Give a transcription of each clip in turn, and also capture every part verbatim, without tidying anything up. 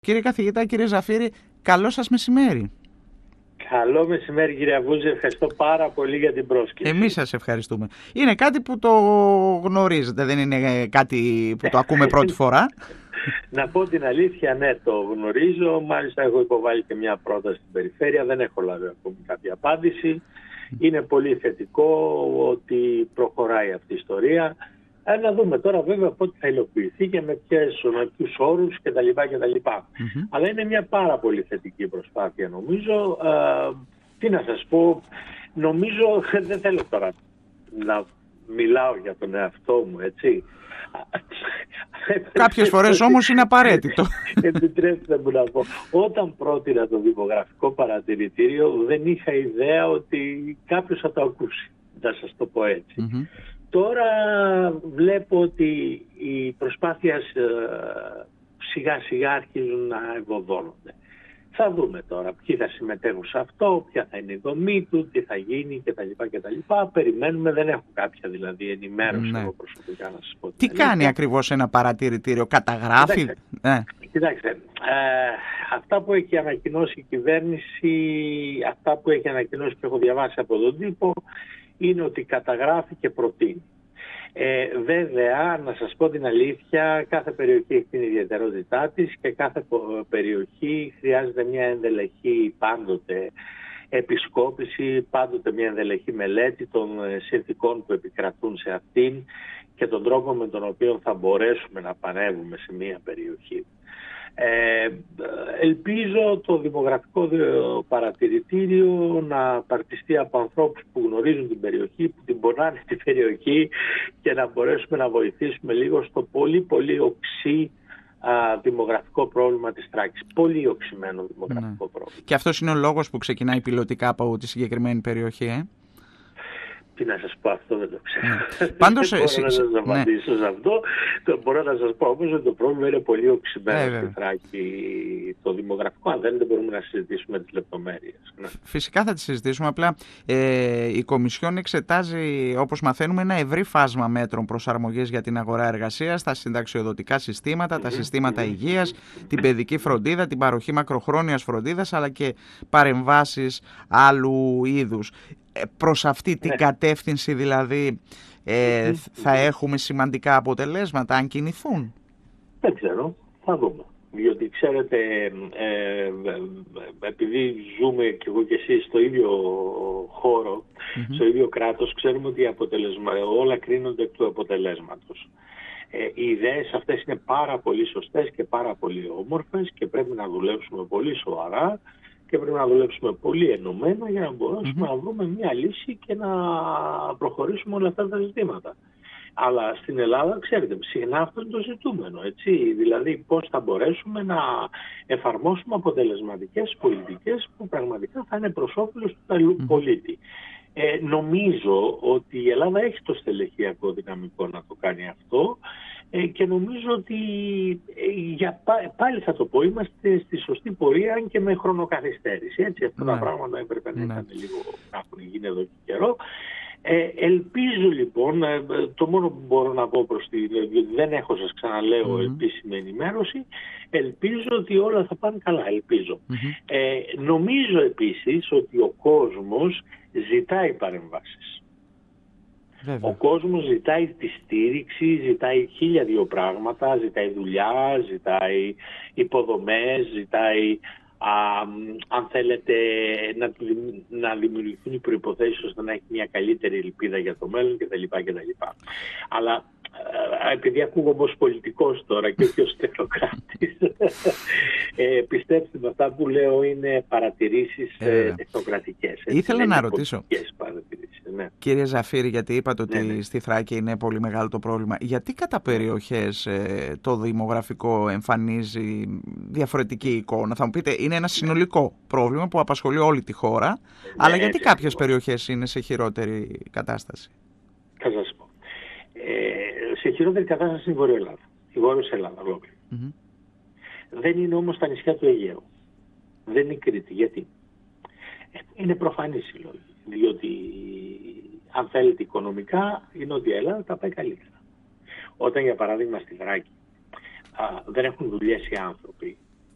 Κύριε καθηγητά, κύριε Ζαφύρη, καλό σας μεσημέρι. Καλό μεσημέρι κύριε Αβούζη, ευχαριστώ πάρα πολύ για την πρόσκληση. Εμείς σας ευχαριστούμε. Είναι κάτι που το γνωρίζετε, δεν είναι κάτι που το ακούμε πρώτη φορά. Να πω την αλήθεια, ναι, το γνωρίζω. Μάλιστα έχω υποβάλει και μια πρόταση στην περιφέρεια, δεν έχω λάβει ακόμη κάποια απάντηση. Είναι πολύ θετικό ότι προχωράει αυτή η ιστορία. Ε, να δούμε τώρα βέβαια πότε θα υλοποιηθεί και με, ποιες, με ποιους όρους κτλ. κτλ. Mm-hmm. Αλλά είναι μια πάρα πολύ θετική προσπάθεια νομίζω. Ε, τι να σας πω, νομίζω δεν θέλω τώρα να μιλάω για τον εαυτό μου, έτσι. Κάποιες φορές όμως είναι απαραίτητο. Επιτρέψτε μου να πω, όταν πρότεινα το δημογραφικό παρατηρητήριο δεν είχα ιδέα ότι κάποιος θα το ακούσει, να σας το πω έτσι. Mm-hmm. Τώρα βλέπω ότι οι προσπάθειες σιγά σιγά αρχίζουν να ευωδώνονται. Θα δούμε τώρα ποιοι θα συμμετέχουν σε αυτό, ποια θα είναι η δομή του, τι θα γίνει κτλ. κτλ. Περιμένουμε, δεν έχω κάποια δηλαδή ενημέρωση, ναι, εγώ προσωπικά να σας πω. Τι κάνει ακριβώς ένα παρατηρητήριο, καταγράφει? Κοιτάξτε, ναι. κοιτάξτε ε, αυτά που έχει ανακοινώσει η κυβέρνηση, αυτά που έχει ανακοινώσει και έχω διαβάσει από τον τύπο, είναι ότι καταγράφει και προτείνει. Ε, βέβαια, να σας πω την αλήθεια, κάθε περιοχή έχει την ιδιαιτερότητά της και κάθε περιοχή χρειάζεται μια ενδελεχή πάντοτε επισκόπηση, πάντοτε μια ενδελεχή μελέτη των συνθηκών που επικρατούν σε αυτήν και τον τρόπο με τον οποίο θα μπορέσουμε να πανεύουμε σε μια περιοχή. Ε, ελπίζω το δημογραφικό παρατηρητήριο να παρτιστεί από ανθρώπους που γνωρίζουν την περιοχή, που την πονάνε την περιοχή και να μπορέσουμε να βοηθήσουμε λίγο στο πολύ πολύ οξύ α, δημογραφικό πρόβλημα της Θράκης. Πολύ οξυμένο δημογραφικό, ναι, πρόβλημα. Και αυτός είναι ο λόγος που ξεκινάει πιλωτικά από τη συγκεκριμένη περιοχή, ε? Τι να σας πω, αυτό δεν το ξέρω. Πάντως, δεν μπορώ εσύ, να σας απαντήσω, ναι, σε αυτό. Το μπορώ να σας πω όμως ότι το πρόβλημα είναι πολύ οξυμένο στη Θράκη. Το δημογραφικό, αν δεν, δεν μπορούμε να συζητήσουμε τις λεπτομέρειες. Ναι. Φυσικά θα τις συζητήσουμε. Απλά ε, η Κομισιόν εξετάζει, όπως μαθαίνουμε, ένα ευρύ φάσμα μέτρων προσαρμογής για την αγορά εργασίας, τα συνταξιοδοτικά συστήματα, mm-hmm. τα συστήματα mm-hmm. υγείας, mm-hmm. την παιδική φροντίδα, την παροχή μακροχρόνιας φροντίδας, αλλά και παρεμβάσεις άλλου είδους. Προς αυτή την, ναι, κατεύθυνση δηλαδή ε, θα έχουμε σημαντικά αποτελέσματα αν κινηθούν? Δεν ξέρω, θα δούμε. Διότι ξέρετε, ε, ε, επειδή ζούμε κι εγώ και εσείς στο ίδιο χώρο, mm-hmm. στο ίδιο κράτος, ξέρουμε ότι αποτελεσμα, όλα κρίνονται εκ του αποτελέσματος. Ε, οι ιδέες αυτές είναι πάρα πολύ σωστές και πάρα πολύ όμορφες και πρέπει να δουλέψουμε πολύ σοβαρά και πρέπει να δουλέψουμε πολύ ενωμένα για να μπορέσουμε mm-hmm. να βρούμε μια λύση και να προχωρήσουμε όλα αυτά τα ζητήματα. Αλλά στην Ελλάδα, ξέρετε, συχνά αυτό είναι το ζητούμενο, έτσι. Δηλαδή πώς θα μπορέσουμε να εφαρμόσουμε αποτελεσματικές πολιτικές που πραγματικά θα είναι προς όφελος του mm-hmm. πολίτη. Ε, νομίζω ότι η Ελλάδα έχει το στελεχειακό δυναμικό να το κάνει αυτό ε, και νομίζω ότι ε, για, πάλι θα το πω, είμαστε στη σωστή πορεία αν και με χρονοκαθυστέρηση. Έτσι, αυτά τα πράγματα έπρεπε να ήταν λίγο, να έχουν γίνει εδώ και καιρό. Ε, ελπίζω λοιπόν, ε, το μόνο που μπορώ να πω προς τη, δεν έχω, σας ξαναλέω, mm-hmm. επίσημη ενημέρωση, ελπίζω ότι όλα θα πάνε καλά, ελπίζω. Mm-hmm. Ε, νομίζω επίσης ότι ο κόσμος ζητάει παρεμβάσεις. Βέβαια. Ο κόσμος ζητάει τη στήριξη, ζητάει χίλια δύο πράγματα, ζητάει δουλειά, ζητάει υποδομές, ζητάει Α, αν θέλετε να, να δημιουργηθούν οι προϋποθέσεις ώστε να έχει μια καλύτερη ελπίδα για το μέλλον κτλ. κτλ. Αλλά επειδή ακούγομαι ως πολιτικός τώρα και όχι ως τεχνοκράτης, ε, πιστέψτε με, αυτά που λέω είναι παρατηρήσεις ε, τεχνοκρατικές. Ήθελα να ρωτήσω, ναι. κύριε Ζαφύρη, γιατί είπατε ότι ναι, ναι. στη Θράκη είναι πολύ μεγάλο το πρόβλημα. Γιατί κατά περιοχές ε, το δημογραφικό εμφανίζει διαφορετική εικόνα? Θα μου πείτε, είναι ένα συνολικό πρόβλημα που απασχολεί όλη τη χώρα, ναι, αλλά γιατί κάποιες ακριβώς. περιοχές είναι σε χειρότερη κατάσταση? Θα σας πω. Ε, σε χειρότερη κατάσταση είναι η Βόρεια Ελλάδα. Η Βόρειος Ελλάδα, ολόκληρη. Mm-hmm. Δεν είναι όμως τα νησιά του Αιγαίου. Δεν είναι η Κρήτη. Γιατί? Είναι προφανής η λόγη. Διότι αν θέλετε οικονομικά η Νότια Ελλάδα τα πάει καλύτερα. Όταν για παράδειγμα στη Θράκη α, δεν έχουν δουλειές οι άνθρωποι και έχει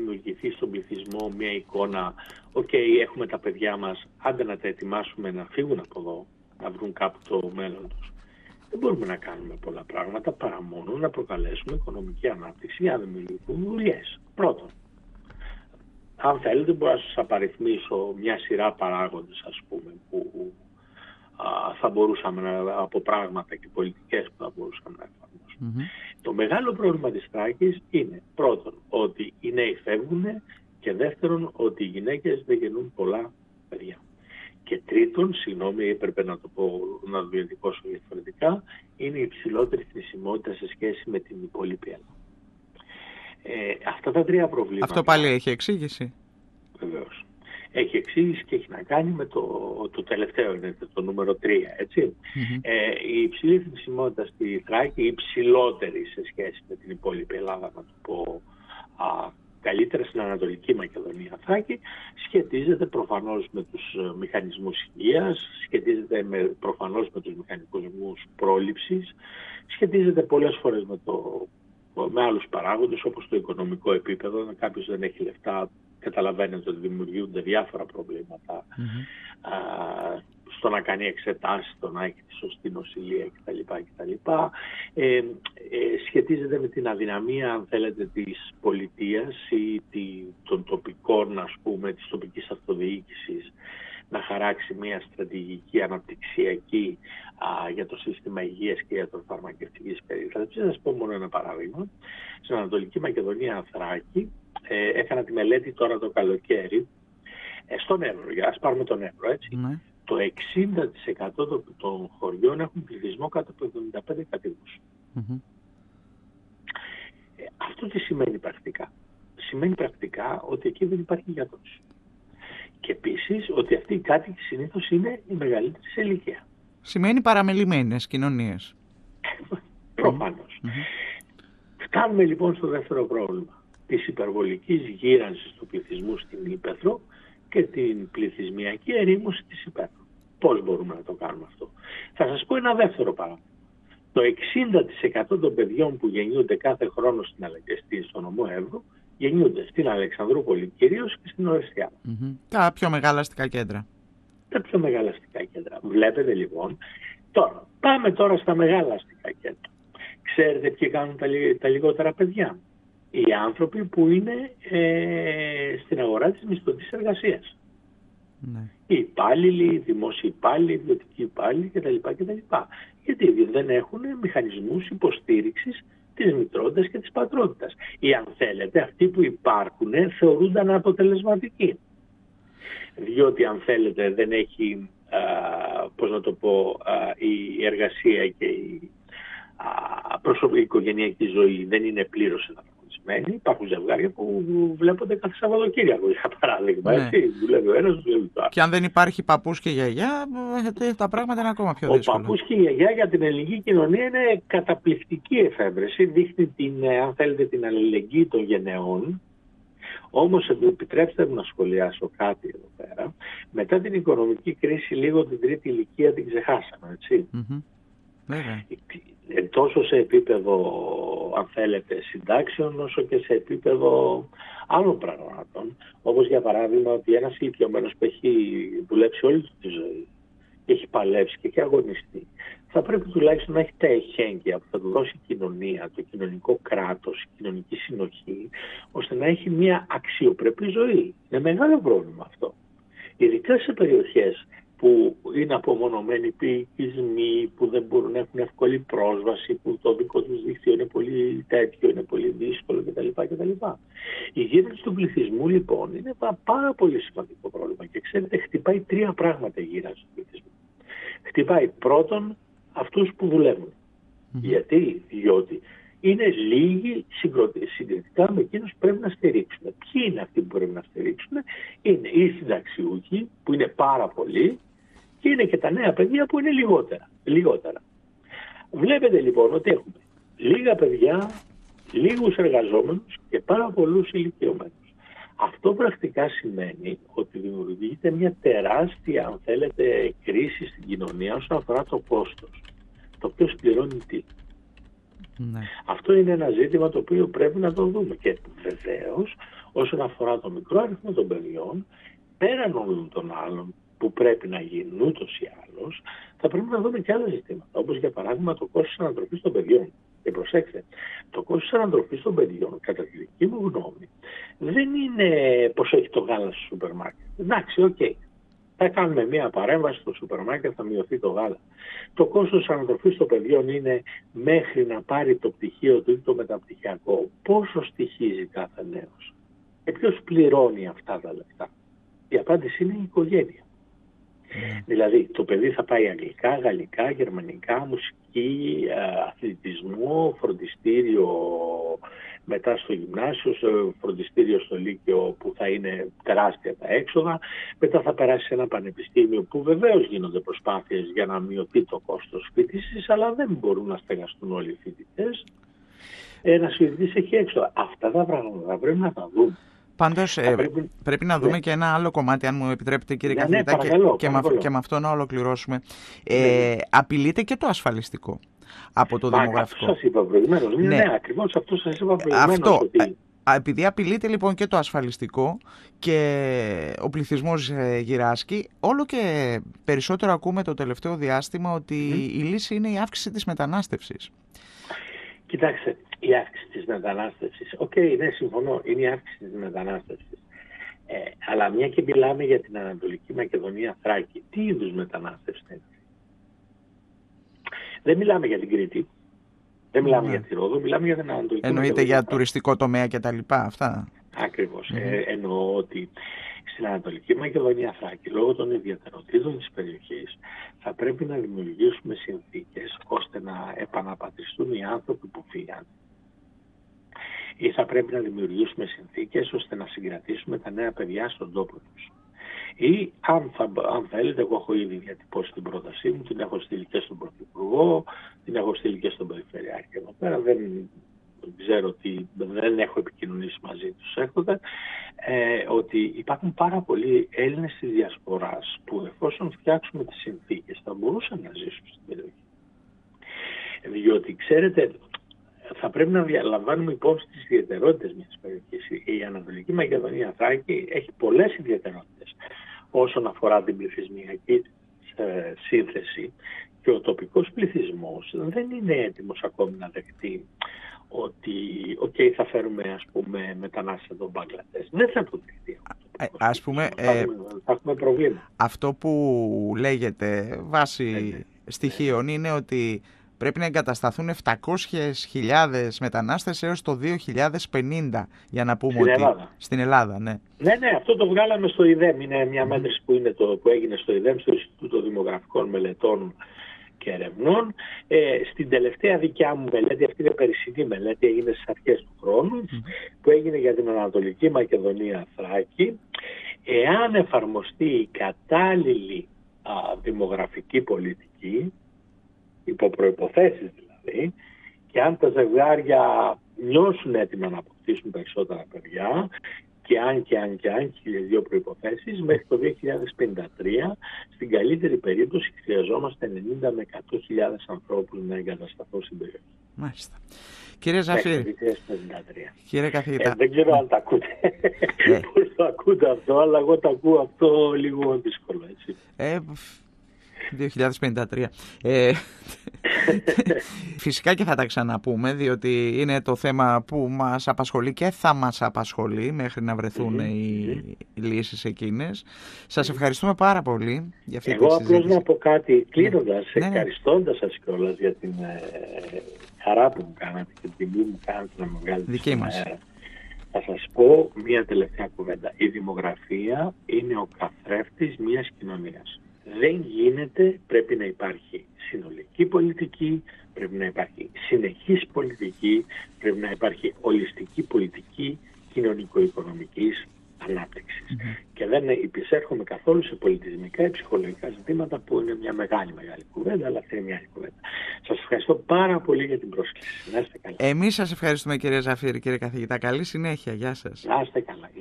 δημιουργηθεί στον πληθυσμό μια εικόνα, οκ, okay, έχουμε τα παιδιά μας, άντε να τα ετοιμάσουμε να φύγουν από εδώ, να βρουν κάπου το μέλλον τους. Δεν μπορούμε να κάνουμε πολλά πράγματα παρά μόνο να προκαλέσουμε οικονομική ανάπτυξη για να δημιουργηθούν δουλειές. Πρώτον, αν θέλετε μπορώ να σας απαριθμίσω μια σειρά παράγοντες, ας πούμε, που α, θα μπορούσαμε να, από πράγματα και πολιτικές που θα μπορούσαμε να εφαρμόσουμε. Mm-hmm. Το μεγάλο πρόβλημα της Θράκης είναι πρώτον ότι οι νέοι φεύγουν και δεύτερον ότι οι γυναίκες δεν γεννούν πολλά παιδιά. Και τρίτον, συγγνώμη, έπρεπε να το πω, να το διατυπώσω διαφορετικά, είναι η υψηλότερη θνησιμότητα σε σχέση με την υπόλοιπη Ελλάδα. Ε, αυτά τα τρία προβλήματα. Αυτό πάλι έχει εξήγηση. Βεβαίως. Έχει εξήγηση και έχει να κάνει με το, το τελευταίο, είναι το νούμερο τρία, έτσι. Mm-hmm. Ε, η υψηλή θνησιμότητα στη Θράκη, η υψηλότερη σε σχέση με την υπόλοιπη Ελλάδα, να το πω α, καλύτερα στην Ανατολική Μακεδονία Θράκη, σχετίζεται προφανώς με τους μηχανισμούς υγείας, σχετίζεται με, προφανώς με τους μηχανισμούς πρόληψης, σχετίζεται πολλές φορές με, το, με άλλους παράγοντες όπως το οικονομικό επίπεδο. Αν κάποιος δεν έχει λεφτά, καταλαβαίνετε ότι δημιουργούνται διάφορα προβλήματα mm-hmm. α, στο να κάνει εξετάσεις, στο να έχει τη σωστή νοσηλεία κτλ. κτλ. Ε, ε, σχετίζεται με την αδυναμία, αν θέλετε, της πολιτείας ή τη, των τοπικών, ας πούμε, της τοπικής αυτοδιοίκησης να χαράξει μια στρατηγική αναπτυξιακή α, για το σύστημα υγείας και για το φαρμακευτικής περίθαλψης. Θα σας πω μόνο ένα παράδειγμα. Στην Ανατολική Μακεδονία Θράκη ε, έκανα τη μελέτη τώρα το καλοκαίρι ε, στον Εύρο. Ας πάρουμε τον Εύρο, έτσι. Ναι. Το εξήντα τοις εκατό των χωριών έχουν πληθυσμό κάτω από εβδομήντα πέντε κατοίκους. Mm-hmm. Ε, αυτό τι σημαίνει πρακτικά? Σημαίνει πρακτικά ότι εκεί δεν υπάρχει γιατρός. Και επίσης ότι αυτοί οι κάτοικοι συνήθως είναι οι μεγαλύτεροι σε ηλικία. Σημαίνει παραμελημένες κοινωνίες. Προφανώς. Mm-hmm. Φτάνουμε λοιπόν στο δεύτερο πρόβλημα της υπερβολικής γύρανσης του πληθυσμού στην Ήπεθρο και την πληθυσμιακή ερήμωση της Ήπεθρου. Πώς μπορούμε να το κάνουμε αυτό? Θα σας πω ένα δεύτερο παράδειγμα. Το εξήντα τοις εκατό των παιδιών που γεννιούνται κάθε χρόνο στην Αλεκεστή, στο νομό Εύρου, γεννιούνται στην Αλεξανδρούπολη κυρίως και στην Ορεστιά. Mm-hmm. Τα πιο μεγάλα αστικά κέντρα. Τα πιο μεγάλα αστικά κέντρα. Βλέπετε λοιπόν. Τώρα, πάμε τώρα στα μεγάλα αστικά κέντρα. Ξέρετε ποιοι κάνουν τα, τα λιγότερα παιδιά? Οι άνθρωποι που είναι ε, στην αγορά της μισθωτής εργασίας. Ναι. Οι υπάλληλοι, οι δημόσιοι υπάλληλοι, οι ιδιωτικοί υπάλληλοι κτλ. κτλ. Γιατί δεν έχουν μηχανισμούς υποστήριξης της μητρότητας και της πατρότητας. Ή αν θέλετε, αυτοί που υπάρχουν θεωρούνταν αποτελεσματικοί. Διότι αν θέλετε δεν έχει, α, πώς να το πω, α, η εργασία και η α, προσωπική οικογενειακή ζωή δεν είναι πλήρως εναρμονισμένη. Υπάρχουν ζευγάρια που βλέπονται κάθε Σαββατοκύριακο, για παράδειγμα. Ναι. Έτσι, δουλεύει ο ένας, δουλεύει το άλλο. Και αν δεν υπάρχει παππούς και γιαγιά, τα πράγματα είναι ακόμα πιο δύσκολα. Ο παππούς και η γιαγιά για την ελληνική κοινωνία είναι καταπληκτική εφεύρεση. Δείχνει την, αν θέλετε, την αλληλεγγύη των γενεών. Όμως επιτρέψτε μου να σχολιάσω κάτι εδώ πέρα. Μετά την οικονομική κρίση λίγο την τρίτη ηλικία την ξεχάσαμε, έτσι. Mm-hmm. Βέβαια. Τόσο σε επίπεδο, αν θέλετε, συντάξεων, όσο και σε επίπεδο άλλων πραγμάτων. Όπως για παράδειγμα ότι ένας ηλικιωμένος που έχει δουλέψει όλη του τη ζωή, έχει παλέψει και έχει αγωνιστεί, θα πρέπει τουλάχιστον να έχει τα εχέγγυα που θα του δώσει η κοινωνία, το κοινωνικό κράτος, η κοινωνική συνοχή, ώστε να έχει μια αξιοπρεπή ζωή. Είναι μεγάλο πρόβλημα αυτό. Ειδικά σε περιοχές που είναι απομονωμένοι ποικισμοί, που δεν μπορούν να έχουν εύκολη πρόσβαση, που το δικό τους δίκτυο είναι πολύ τέτοιο, είναι πολύ δύσκολο κτλ. κτλ. Η γύρανση του πληθυσμού λοιπόν είναι ένα πάρα πολύ σημαντικό πρόβλημα και ξέρετε χτυπάει τρία πράγματα η γύρανση του πληθυσμού. Χτυπάει πρώτον αυτούς που δουλεύουν. Mm-hmm. Γιατί? Διότι είναι λίγοι συγκριτικά με εκείνους που πρέπει να στηρίξουν. Ποιοι είναι αυτοί που πρέπει να στηρίξουν? Είναι οι συνταξιούχοι που είναι πάρα πολλοί και είναι και τα νέα παιδιά που είναι λιγότερα. λιγότερα. Βλέπετε λοιπόν ότι έχουμε λίγα παιδιά, λίγους εργαζόμενους και πάρα πολλούς ηλικιωμένους. Αυτό πρακτικά σημαίνει ότι δημιουργείται μια τεράστια, αν θέλετε, κρίση στην κοινωνία όσον αφορά το κόστος. Το οποίο πληρώνει τι? Ναι. Αυτό είναι ένα ζήτημα το οποίο πρέπει να το δούμε. Και βεβαίως Όσον αφορά το μικρό αριθμό των παιδιών, πέραν όλων των άλλων που πρέπει να γίνουν ούτως ή άλλως, θα πρέπει να δούμε και άλλα ζητήματα, όπως για παράδειγμα το κόστος ανατροφής των παιδιών. Και προσέξτε, το κόστος ανατροφής των παιδιών, κατά τη δική μου γνώμη, δεν είναι πόσο έχει το γάλα στο σούπερ μάρκετ. Εντάξει, οκ. Okay. Θα κάνουμε μια παρέμβαση στο σούπερ μάρκετ, θα μειωθεί το γάλα. Το κόστος ανατροφής των παιδιών είναι μέχρι να πάρει το πτυχίο του ή το μεταπτυχιακό. Πόσο στοιχίζει κάθε νέος? Και ποιος πληρώνει αυτά τα λεφτά? Η απάντηση είναι η οικογένεια. Mm. Δηλαδή το παιδί θα πάει αγγλικά, γαλλικά, γερμανικά, μουσική, αθλητισμό, φροντιστήριο μετά στο γυμνάσιο, φροντιστήριο στο λύκειο που θα είναι τεράστια τα έξοδα, μετά θα περάσει σε ένα πανεπιστήμιο που βεβαίως γίνονται προσπάθειες για να μειωθεί το κόστος φοιτήσης, αλλά δεν μπορούν να στεγαστούν όλοι οι φοιτητές. Ένας φοιτητής έχει έξοδα. Αυτά τα πράγματα πρέπει να τα δούμε. Πάντως ε, πρέπει... πρέπει να δούμε ναι. και ένα άλλο κομμάτι, αν μου επιτρέπετε κύριε ναι, καθηγητά, ναι, παρακαλώ, και, παρακαλώ. Και, με, και με αυτό να ολοκληρώσουμε. Ε, ναι. Απειλείται και το ασφαλιστικό από το Μα, δημογραφικό. Αυτό σας είπα προηγουμένως. Ναι, ναι, ναι, ακριβώς αυτό σας είπα προηγουμένως. Αυτό, ότι... επειδή απειλείται λοιπόν και το ασφαλιστικό και ο πληθυσμός ε, γυράσκει, όλο και περισσότερο ακούμε το τελευταίο διάστημα ότι mm. η λύση είναι η αύξηση της μετανάστευσης. Κοιτάξτε, η αύξηση της μετανάστευσης, οκ, okay, ναι, συμφωνώ, είναι η αύξηση της μετανάστευσης. Ε, αλλά μια και μιλάμε για την Ανατολική Μακεδονία Θράκη, τι είδους μετανάστευση είναι? Δεν μιλάμε για την Κρήτη, δεν μιλάμε mm. για τη Ρόδο, μιλάμε για την Ανατολική Εννοείται Μακεδονία. για τουριστικό τομέα και τα λοιπά αυτά. Ακριβώς. Mm. Ε, εννοώ ότι στην Ανατολική Μακεδονία Θράκη, λόγω των ιδιαιτεροτήτων της περιοχής, θα πρέπει να δημιουργήσουμε συνθήκες ώστε να επαναπατριστούν οι άνθρωποι που φύγαν. Ή θα πρέπει να δημιουργήσουμε συνθήκες ώστε να συγκρατήσουμε τα νέα παιδιά στον τόπο τους. Ή αν, θα, αν θέλετε, εγώ έχω ήδη διατυπώσει την πρότασή μου, την έχω στείλει και στον Πρωθυπουργό, την έχω στείλει και στον Περιφερειάρχη εδώ πέρα. Δεν ξέρω ότι δεν έχω επικοινωνήσει μαζί τους έχοντα, ε, ότι υπάρχουν πάρα πολλοί Έλληνες της Διασποράς που εφόσον φτιάξουμε τις συνθήκες θα μπορούσαν να ζήσουν στην περιοχή. Διότι ξέρετε, θα πρέπει να διαλαμβάνουμε υπόψη τις ιδιαιτερότητες μιας περιοχής. Η Ανατολική Μακεδονία Θράκη έχει πολλές ιδιαιτερότητες όσον αφορά την πληθυσμιακή ε, σύνθεση και ο τοπικός πληθυσμός δεν είναι έτοιμος ακόμη να δεχτεί ότι okay, θα φέρουμε ας πούμε μετανάστες από τον Μπαγκλαντές. Δεν θα το δεχτεί. Ε, ας πούμε, θα, έχουμε, θα έχουμε προβλήμα. Αυτό που λέγεται βάσει ε, στοιχείων ε, είναι ότι πρέπει να εγκατασταθούν επτακόσιες χιλιάδες μετανάστες έως το δύο χιλιάδες πενήντα για να πούμε στην ότι... Ελλάδα. Στην Ελλάδα, ναι. Ναι, ναι, αυτό το βγάλαμε στο ΙΔΕΜ. Είναι μια mm. μέτρηση που, είναι το, που έγινε στο ΙΔΕΜ, στο Ινστιτούτο Δημογραφικών Μελετών και Ερευνών. Ε, στην τελευταία δικιά μου μελέτη, αυτή είναι περσινή μελέτη, έγινε στις αρχές του χρόνου, mm. που έγινε για την Ανατολική Μακεδονία Θράκη. Εάν εφαρμοστεί η κατάλληλη α, δημογραφική πολιτική, υπό προϋποθέσεις δηλαδή, και αν τα ζευγάρια νιώσουν έτοιμα να αποκτήσουν περισσότερα παιδιά, και αν και αν και αν και δύο προϋποθέσεις, μέχρι το δύο χιλιάδες πενήντα τρία, στην καλύτερη περίπτωση χρειαζόμαστε ενενήντα με εκατό χιλιάδες ανθρώπους να εγκατασταθούν στην περιοχή. Μάλιστα. Κύριε Ζαφύρη, κύριε καθηγητά. Ε, δεν ξέρω αν τα ακούτε, ε. πώς το ακούτε αυτό, αλλά εγώ το ακούω αυτό λίγο δύσκολο, έτσι. Ε, δύο χιλιάδες πενήντα τρία. Ε, φυσικά και θα τα ξαναπούμε, διότι είναι το θέμα που μας απασχολεί και θα μας απασχολεί μέχρι να βρεθούν mm-hmm. οι, οι λύσεις εκείνες. Σας ευχαριστούμε πάρα πολύ για αυτή Εγώ τη συζήτηση. Εγώ απλώς να πω κάτι κλείνοντας, ναι. ευχαριστώντας σας κιόλας για την ε, χαρά που μου κάνατε και την τιμή μου κάνατε να με βγάλετε δική στην μας. αέρα. Θα σας πω μία τελευταία κουβέντα. Η δημογραφία είναι ο καθρέφτης μιας κοινωνίας. Δεν γίνεται, πρέπει να υπάρχει συνολική πολιτική, πρέπει να υπάρχει συνεχής πολιτική, πρέπει να υπάρχει ολιστική πολιτική κοινωνικο-οικονομικής ανάπτυξης. Mm-hmm. Και δεν υπησέρχομαι καθόλου σε πολιτισμικά ή ψυχολογικά ζητήματα που είναι μια μεγάλη μεγάλη κουβέντα, αλλά αυτή είναι μια άλλη κουβέντα. Σας ευχαριστώ πάρα πολύ για την πρόσκληση. Να είστε καλά. Εμείς σας ευχαριστούμε κύριε Ζαφύρη, κύριε καθηγητά. Καλή συνέχεια. Γεια σας. Να είστε καλά.